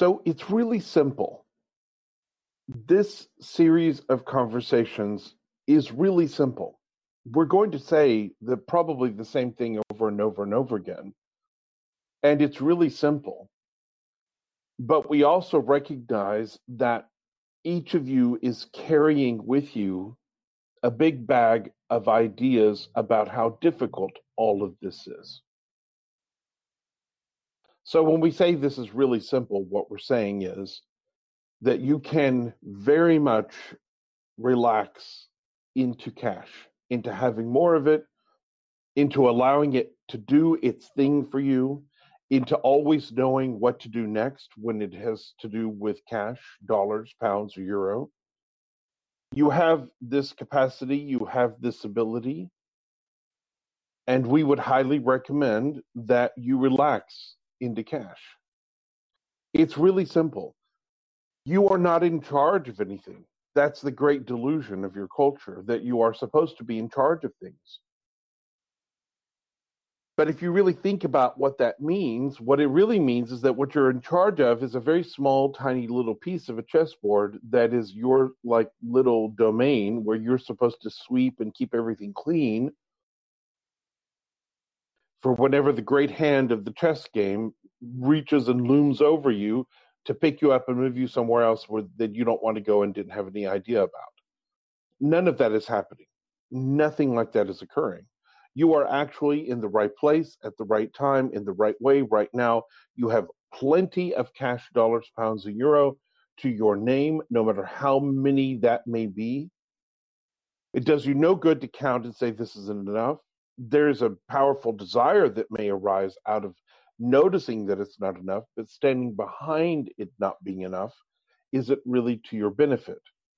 So it's really simple. This series of conversations is really simple. We're going to say probably the same thing over and over and over again. And it's really simple. But we also recognize that each of you is carrying with you a big bag of ideas about how difficult all of this is. So when we say this is really simple, what we're saying is that you can very much relax into cash, into having more of it, into allowing it to do its thing for you, into always knowing what to do next when it has to do with cash, dollars, pounds, or euro. You have this capacity, you have this ability, and we would highly recommend that you relax into cash. It's really simple. You are not in charge of anything. That's the great delusion of your culture, that you are supposed to be in charge of things. But if you really think about what that means, what it really means is that what you're in charge of is a very small, tiny little piece of a chessboard that is your little domain where you're supposed to sweep and keep everything clean for whenever the great hand of the chess game reaches and looms over you to pick you up and move you somewhere else that you don't want to go and didn't have any idea about. None of that is happening. Nothing like that is occurring. You are actually in the right place at the right time, in the right way right now. You have plenty of cash, dollars, pounds, and euro to your name, no matter how many that may be. It does you no good to count and say this isn't enough. There's a powerful desire that may arise out of noticing that it's not enough, but standing behind it not being enough, is it really to your benefit?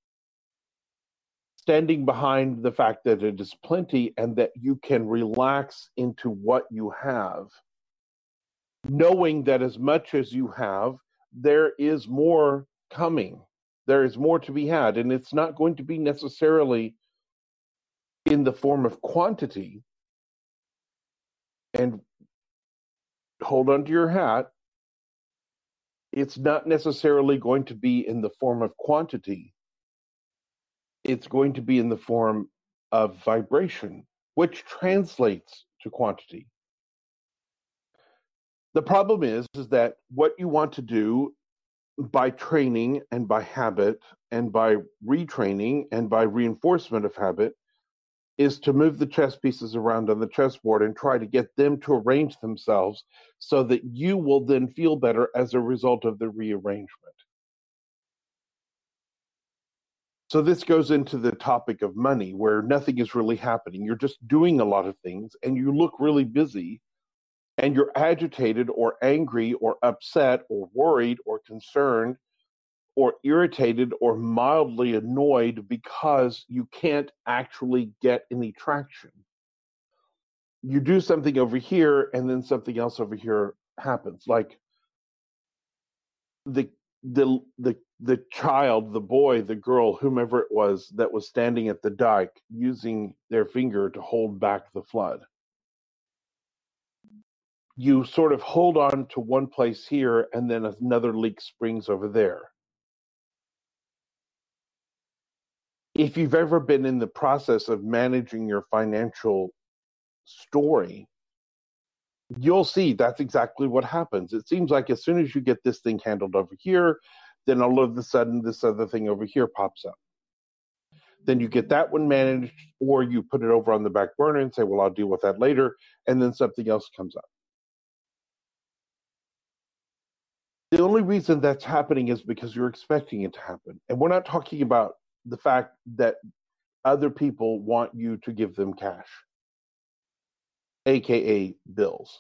Standing behind the fact that it is plenty and that you can relax into what you have, knowing that as much as you have, there is more coming. There is more to be had, and it's not going to be necessarily in the form of quantity. And hold on to your hat, it's not necessarily going to be in the form of quantity. It's going to be in the form of vibration, which translates to quantity. The problem is that what you want to do by training and by habit and by retraining and by reinforcement of habit is to move the chess pieces around on the chessboard and try to get them to arrange themselves so that you will then feel better as a result of the rearrangement. So this goes into the topic of money, where nothing is really happening. You're just doing a lot of things and you look really busy and you're agitated or angry or upset or worried or concerned or irritated or mildly annoyed because you can't actually get any traction. You do something over here and then something else over here happens. Like the child, the boy, the girl, whomever it was that was standing at the dike using their finger to hold back the flood. You sort of hold on to one place here and then another leak springs over there. If you've ever been in the process of managing your financial story, you'll see that's exactly what happens. It seems like as soon as you get this thing handled over here, then all of a sudden this other thing over here pops up. Then you get that one managed, or you put it over on the back burner and say, well, I'll deal with that later, and then something else comes up. The only reason that's happening is because you're expecting it to happen. And we're not talking about the fact that other people want you to give them cash, aka bills.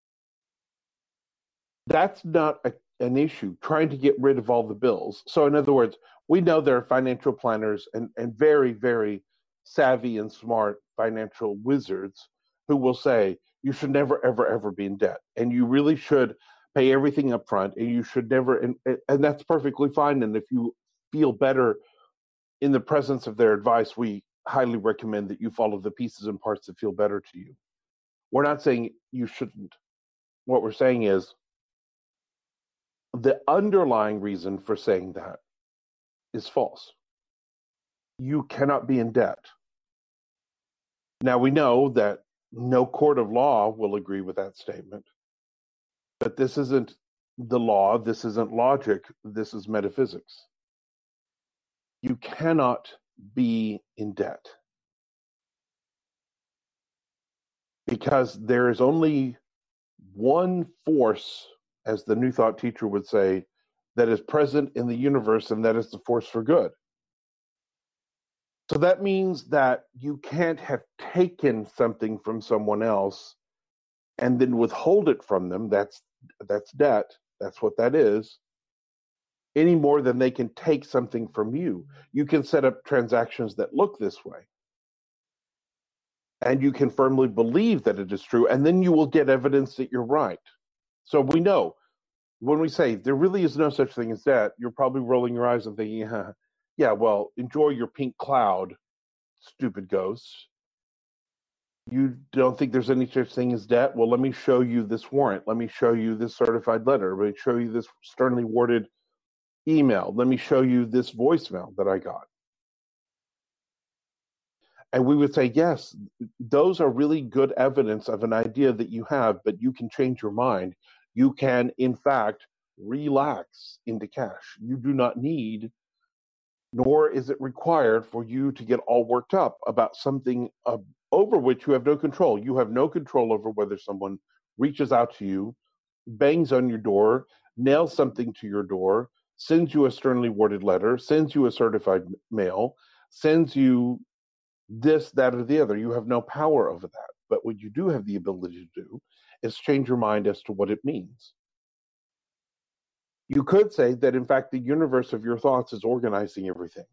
That's not an issue, trying to get rid of all the bills. So in other words, we know there are financial planners and very, very savvy and smart financial wizards who will say you should never, ever, ever be in debt. And you really should pay everything up front, and you should never, and that's perfectly fine. And if you feel better in the presence of their advice, we highly recommend that you follow the pieces and parts that feel better to you. We're not saying you shouldn't. What we're saying is the underlying reason for saying that is false. You cannot be in debt. Now, we know that no court of law will agree with that statement, but this isn't the law, this isn't logic, this is metaphysics. You cannot be in debt because there is only one force, as the New Thought teacher would say, that is present in the universe, and that is the force for good. So that means that you can't have taken something from someone else and then withhold it from them. That's debt. That's what that is. Any more than they can take something from you. You can set up transactions that look this way. And you can firmly believe that it is true, and then you will get evidence that you're right. So we know when we say there really is no such thing as debt, you're probably rolling your eyes and thinking, yeah, well, enjoy your pink cloud, stupid ghosts. You don't think there's any such thing as debt? Well, let me show you this warrant. Let me show you this certified letter. Let me show you this sternly worded email. Let me show you this voicemail that I got. And we would say, yes, those are really good evidence of an idea that you have, but you can change your mind. You can, in fact, relax into cash. You do not need, nor is it required for you to get all worked up about something over which you have no control. You have no control over whether someone reaches out to you, bangs on your door, nails something to your door, sends you a sternly worded letter, sends you a certified mail, sends you this, that, or the other. You have no power over that. But what you do have the ability to do is change your mind as to what it means. You could say that, in fact, the universe of your thoughts is organizing everything.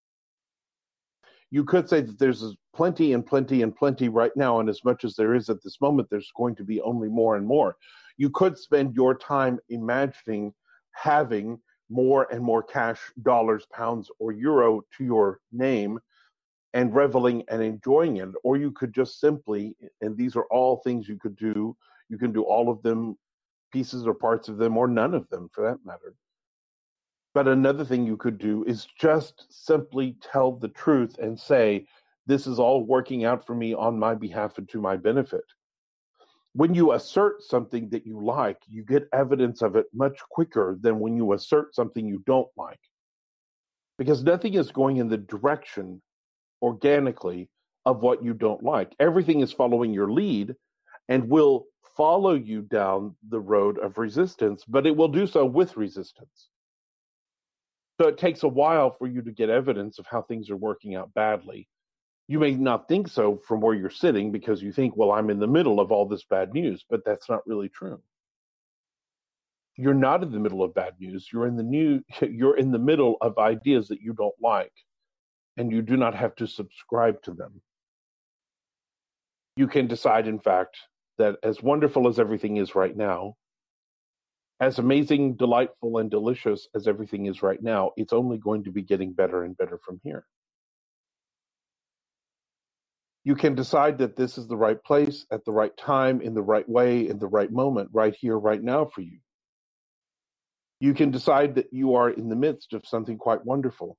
You could say that there's plenty and plenty and plenty right now, and as much as there is at this moment, there's going to be only more and more. You could spend your time imagining having more and more cash, dollars, pounds, or euro to your name and reveling and enjoying it. Or you could just simply, and these are all things you could do, you can do all of them, pieces or parts of them, or none of them for that matter. But another thing you could do is just simply tell the truth and say, this is all working out for me on my behalf and to my benefit. When you assert something that you like, you get evidence of it much quicker than when you assert something you don't like. Because nothing is going in the direction organically of what you don't like. Everything is following your lead and will follow you down the road of resistance, but it will do so with resistance. So it takes a while for you to get evidence of how things are working out badly. You may not think so from where you're sitting because you think, well, I'm in the middle of all this bad news, but that's not really true. You're not in the middle of bad news. You're in the middle of ideas that you don't like, and you do not have to subscribe to them. You can decide, in fact, that as wonderful as everything is right now, as amazing, delightful, and delicious as everything is right now, it's only going to be getting better and better from here. You can decide that this is the right place, at the right time, in the right way, in the right moment, right here, right now for you. You can decide that you are in the midst of something quite wonderful.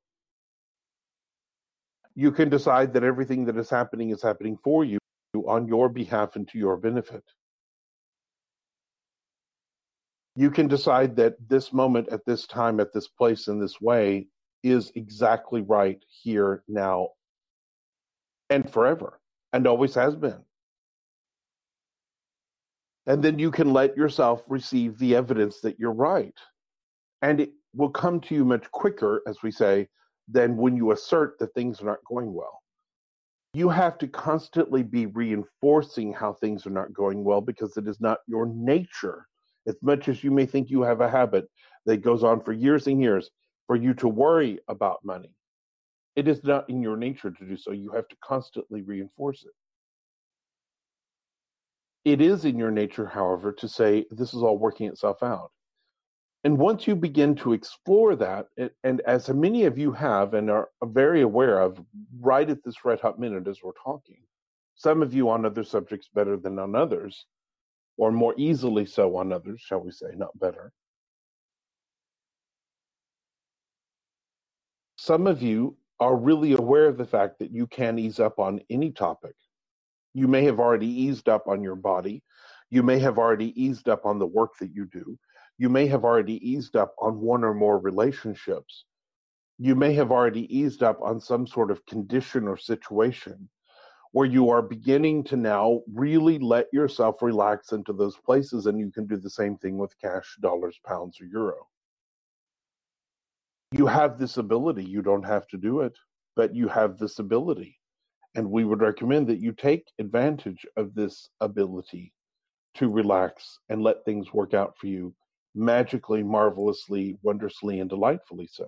You can decide that everything that is happening for you on your behalf and to your benefit. You can decide that this moment, at this time, at this place, in this way, is exactly right here, now, and forever, and always has been. And then you can let yourself receive the evidence that you're right. And it will come to you much quicker, as we say, than when you assert that things are not going well. You have to constantly be reinforcing how things are not going well because it is not your nature. As much as you may think you have a habit that goes on for years and years for you to worry about money, it is not in your nature to do so. You have to constantly reinforce it. It is in your nature, however, to say, this is all working itself out. And once you begin to explore that, and as many of you have and are very aware of right at this red hot minute as we're talking, some of you on other subjects better than on others, or more easily so on others, shall we say, not better. Some of you are really aware of the fact that you can ease up on any topic. You may have already eased up on your body. You may have already eased up on the work that you do. You may have already eased up on one or more relationships. You may have already eased up on some sort of condition or situation where you are beginning to now really let yourself relax into those places, and you can do the same thing with cash, dollars, pounds, or euro. You have this ability. You don't have to do it, but you have this ability. And we would recommend that you take advantage of this ability to relax and let things work out for you magically, marvelously, wondrously, and delightfully so.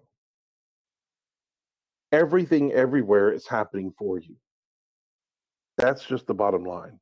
Everything everywhere is happening for you. That's just the bottom line.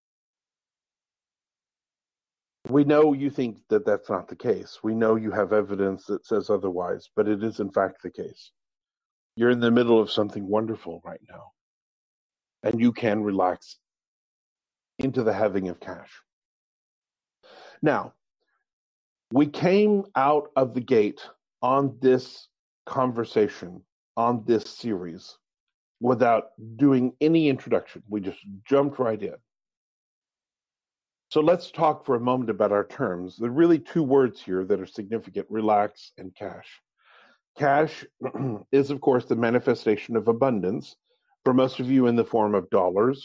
We know you think that that's not the case. We know you have evidence that says otherwise, but it is in fact the case. You're in the middle of something wonderful right now, and you can relax into the having of cash. Now, we came out of the gate on this conversation, on this series, without doing any introduction. We just jumped right in. So let's talk for a moment about our terms. There are really two words here that are significant: relax and cash. Cash is, of course, the manifestation of abundance, for most of you in the form of dollars,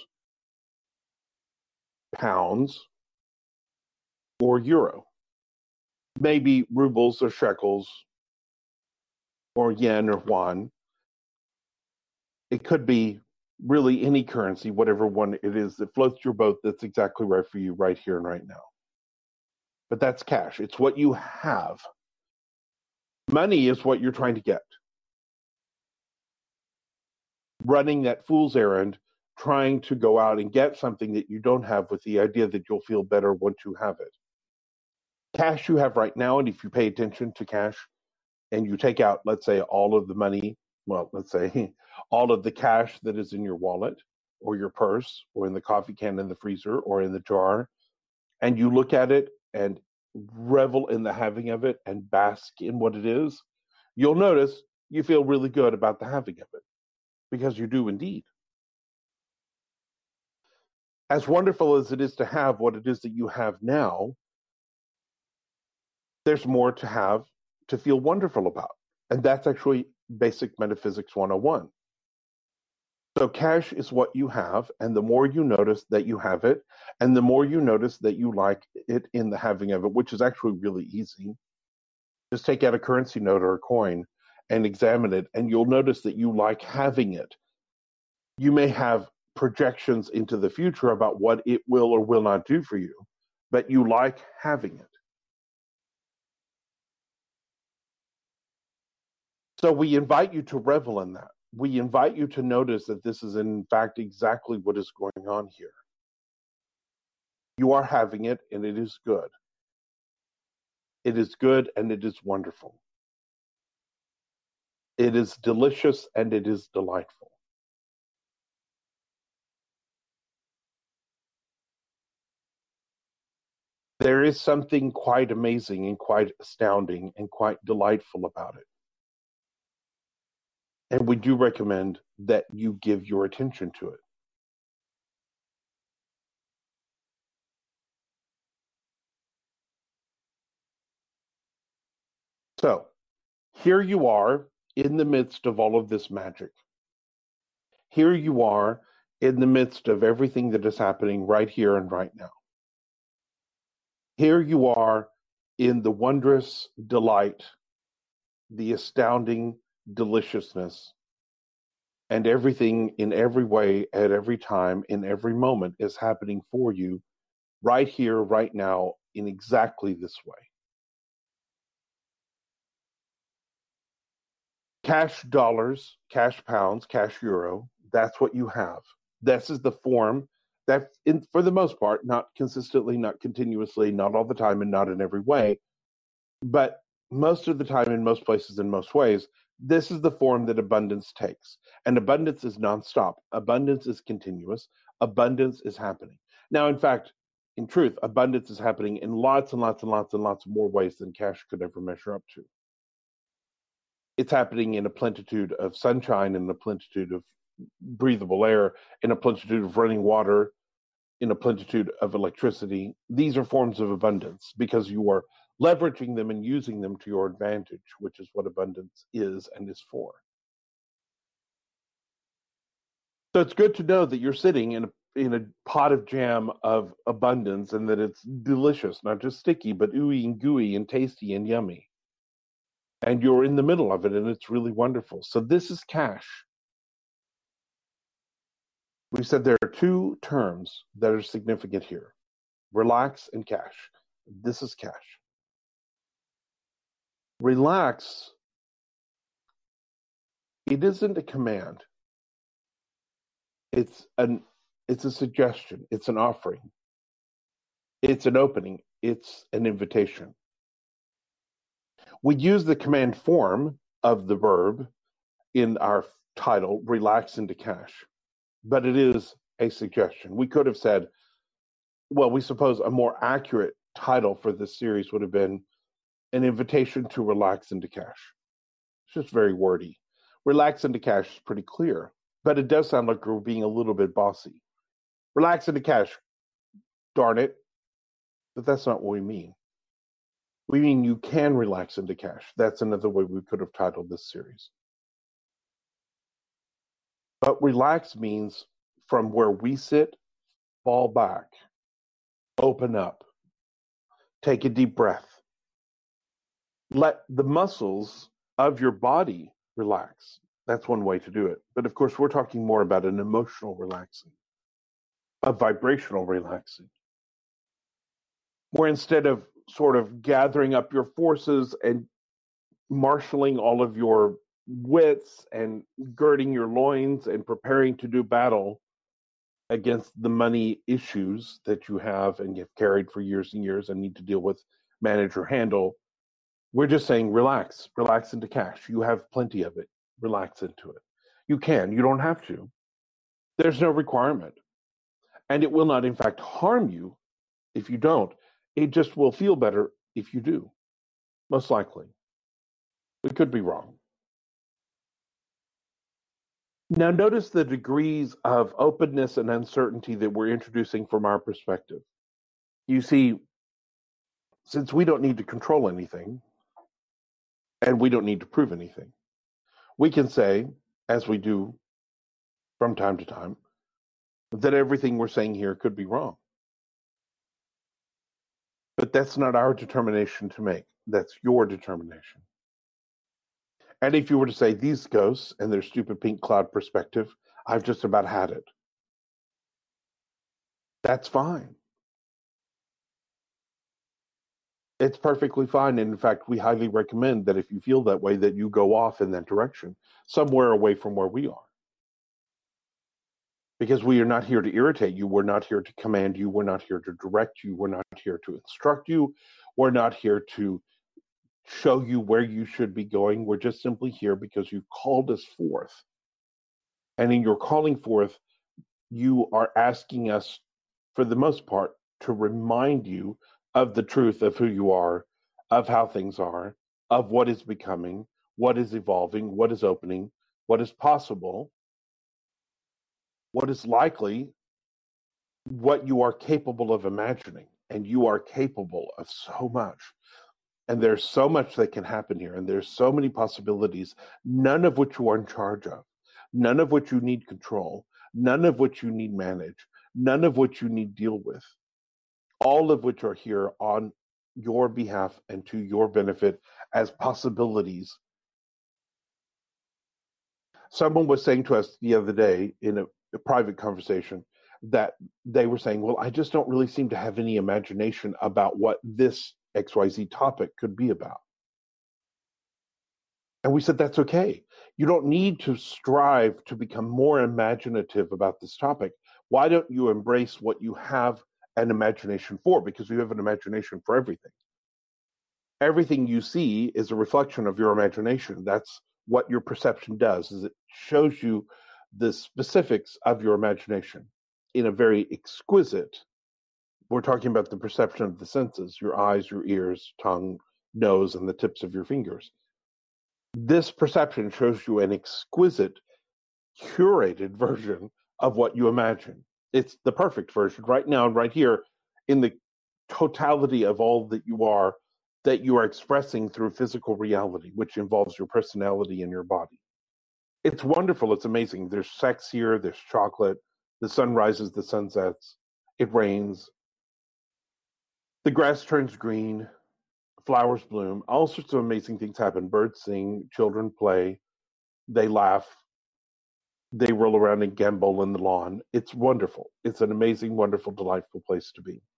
pounds, or euro. Maybe rubles or shekels, or yen or yuan. It could be really any currency, whatever one it is that floats your boat that's exactly right for you right here and right now. But that's cash. It's what you have. Money is what you're trying to get. Running that fool's errand, trying to go out and get something that you don't have with the idea that you'll feel better once you have it. Cash you have right now, and if you pay attention to cash and you take out, let's say, all of the money, well, let's say all of the cash that is in your wallet or your purse or in the coffee can in the freezer or in the jar, and you look at it and revel in the having of it and bask in what it is, you'll notice you feel really good about the having of it, because you do indeed. As wonderful as it is to have what it is that you have now, there's more to have to feel wonderful about. And that's actually basic metaphysics 101. So cash is what you have, and the more you notice that you have it, and the more you notice that you like it in the having of it, which is actually really easy. Just take out a currency note or a coin and examine it, and you'll notice that you like having it. You may have projections into the future about what it will or will not do for you, but you like having it. So we invite you to revel in that. We invite you to notice that this is in fact exactly what is going on here. You are having it, and it is good. It is good, and it is wonderful. It is delicious, and it is delightful. There is something quite amazing and quite astounding and quite delightful about it. And we do recommend that you give your attention to it. So, here you are in the midst of all of this magic. Here you are in the midst of everything that is happening right here and right now. Here you are in the wondrous delight, the astounding deliciousness, and everything in every way, at every time, in every moment is happening for you right here, right now, in exactly this way. Cash dollars, cash pounds, cash euro, that's what you have. This is the form that, for the most part, not consistently, not continuously, not all the time, and not in every way, but most of the time, in most places, in most ways, this is the form that abundance takes. And abundance is nonstop. Abundance is continuous. Abundance is happening. Now, in fact, in truth, abundance is happening in lots and lots and lots and lots more ways than cash could ever measure up to. It's happening in a plenitude of sunshine, in a plenitude of breathable air, in a plenitude of running water, in a plenitude of electricity. These are forms of abundance because you are leveraging them and using them to your advantage, which is what abundance is and is for. So it's good to know that you're sitting in a pot of jam of abundance and that it's delicious, not just sticky, but ooey and gooey and tasty and yummy. And you're in the middle of it and it's really wonderful. So this is cash. We said there are two terms that are significant here: relax and cash. This is cash. Relax, it isn't a command. It's a suggestion, it's an offering, it's an opening, it's an invitation. We use the command form of the verb in our title, relax into cash, but it is a suggestion. We could have said, well, we suppose a more accurate title for this series would have been an invitation to relax into cash. It's just very wordy. Relax into cash is pretty clear, but it does sound like we're being a little bit bossy. Relax into cash, darn it. But that's not what we mean. We mean you can relax into cash. That's another way we could have titled this series. But relax means from where we sit, fall back, open up, take a deep breath. Let the muscles of your body relax. That's one way to do it. But of course, we're talking more about an emotional relaxing, a vibrational relaxing, where instead of sort of gathering up your forces and marshaling all of your wits and girding your loins and preparing to do battle against the money issues that you have and you've carried for years and years and need to deal with, manage, or handle, we're just saying relax into cash. You have plenty of it. Relax into it. You can. You don't have to. There's no requirement. And it will not, in fact, harm you if you don't. It just will feel better if you do, most likely. We could be wrong. Now, notice the degrees of openness and uncertainty that we're introducing from our perspective. You see, since we don't need to control anything, and we don't need to prove anything, we can say, as we do from time to time, that everything we're saying here could be wrong. But that's not our determination to make. That's your determination. And if you were to say these ghosts and their stupid pink cloud perspective, I've just about had it. That's fine. It's perfectly fine. And in fact, we highly recommend that if you feel that way, that you go off in that direction, somewhere away from where we are. Because we are not here to irritate you. We're not here to command you. We're not here to direct you. We're not here to instruct you. We're not here to show you where you should be going. We're just simply here because you called us forth. And in your calling forth, you are asking us, for the most part, to remind you of the truth of who you are, of how things are, of what is becoming, what is evolving, what is opening, what is possible, what is likely, what you are capable of imagining. And you are capable of so much. And there's so much that can happen here. And there's so many possibilities, none of which you are in charge of, none of which you need control, none of which you need manage, none of which you need deal with, all of which are here on your behalf and to your benefit as possibilities. Someone was saying to us the other day in a private conversation that they were saying, well, I just don't really seem to have any imagination about what this XYZ topic could be about. And we said, that's okay. You don't need to strive to become more imaginative about this topic. Why don't you embrace what you have an imagination for? Because you have an imagination for everything. Everything you see is a reflection of your imagination. That's what your perception does, is it shows you the specifics of your imagination in a very exquisite, we're talking about the perception of the senses, your eyes, your ears, tongue, nose, and the tips of your fingers. This perception shows you an exquisite, curated version of what you imagine. It's the perfect version right now and right here in the totality of all that you are expressing through physical reality, which involves your personality and your body. It's wonderful. It's amazing. There's sex here. There's chocolate. The sun rises. The sun sets. It rains. The grass turns green. Flowers bloom. All sorts of amazing things happen. Birds sing. Children play. They laugh. They roll around and gambol in the lawn. It's wonderful. It's an amazing, wonderful, delightful place to be.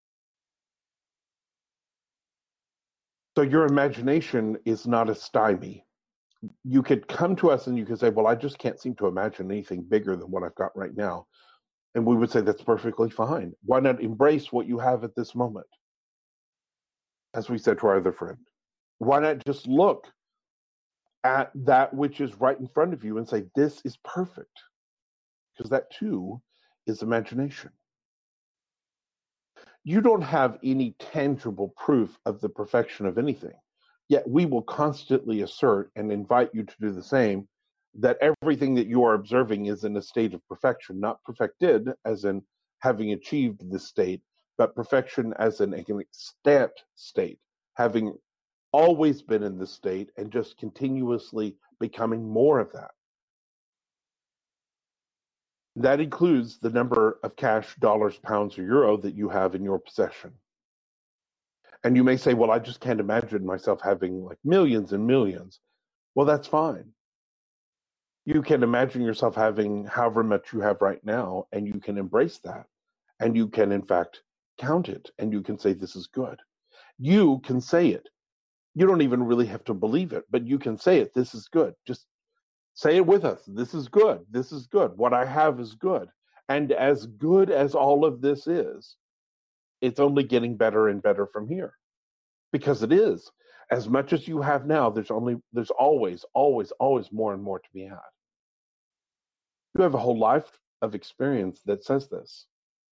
So your imagination is not a stymie. You could come to us and you could say, well, I just can't seem to imagine anything bigger than what I've got right now. And we would say that's perfectly fine. Why not embrace what you have at this moment? As we said to our other friend, why not just look at that which is right in front of you and say, this is perfect? Because that too is imagination. You don't have any tangible proof of the perfection of anything. Yet we will constantly assert and invite you to do the same, that everything that you are observing is in a state of perfection, not perfected as in having achieved this state, but perfection as in an extant state, having always been in this state and just continuously becoming more of that. That includes the number of cash, dollars, pounds, or euro that you have in your possession. And you may say, well, I just can't imagine myself having like millions and millions. Well, that's fine. You can imagine yourself having however much you have right now, and you can embrace that. And you can, in fact, count it, and you can say, this is good. You can say it. You don't even really have to believe it, but you can say it. This is good. Just say it with us. This is good. This is good. What I have is good. And as good as all of this is, it's only getting better and better from here. Because it is. As much as you have now, there's always, always, always more and more to be had. You have a whole life of experience that says this.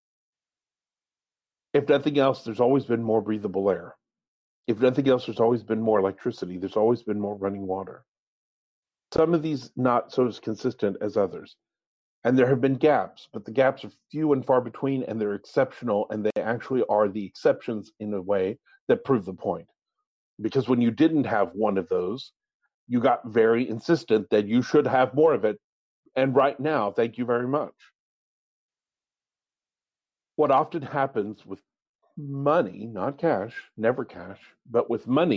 If nothing else, there's always been more breathable air. If nothing else, there's always been more electricity. There's always been more running water. Some of these not so as consistent as others. And there have been gaps, but the gaps are few and far between, and they're exceptional, and they actually are the exceptions in a way that prove the point. Because when you didn't have one of those, you got very insistent that you should have more of it. And right now, thank you very much. What often happens with money, not cash, never cash, but with money,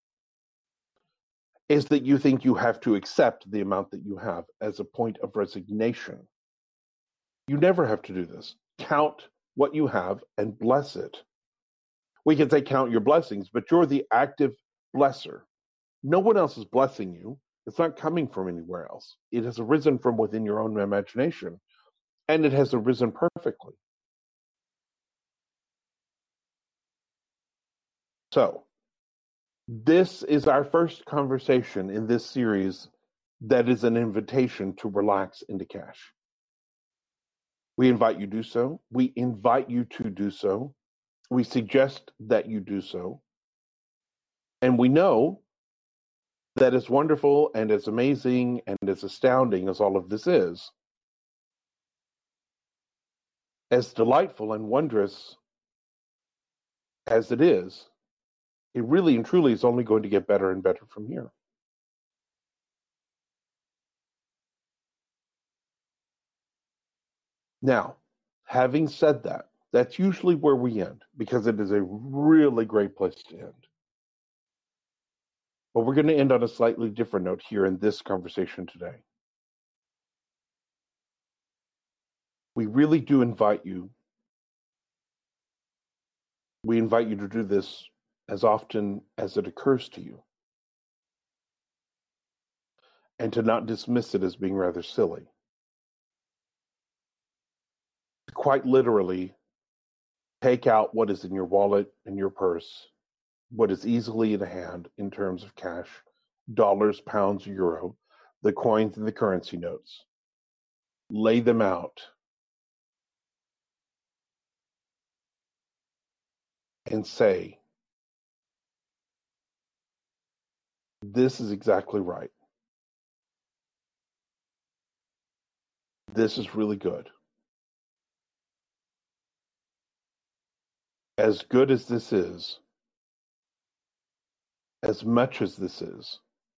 is that you think you have to accept the amount that you have as a point of resignation. You never have to do this. Count what you have and bless it. We can say count your blessings, but you're the active blesser. No one else is blessing you. It's not coming from anywhere else. It has arisen from within your own imagination, and it has arisen perfectly. So, this is our first conversation in this series that is an invitation to relax into cash. We invite you to do so. We invite you to do so. We suggest that you do so. And we know that as wonderful and as amazing and as astounding as all of this is, as delightful and wondrous as it is, it really and truly is only going to get better and better from here. Now, having said that, that's usually where we end because it is a really great place to end. But we're going to end on a slightly different note here in this conversation today. We really do invite you. We invite you to do this as often as it occurs to you and to not dismiss it as being rather silly. Quite literally, take out what is in your wallet and your purse, what is easily in hand in terms of cash, dollars, pounds, euro, the coins and the currency notes. Lay them out and say, This is exactly right. This is really good. As good as this is, as much as this is,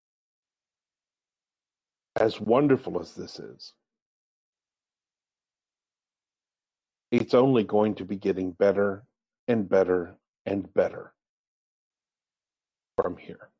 as wonderful as this is, it's only going to be getting better and better and better from here.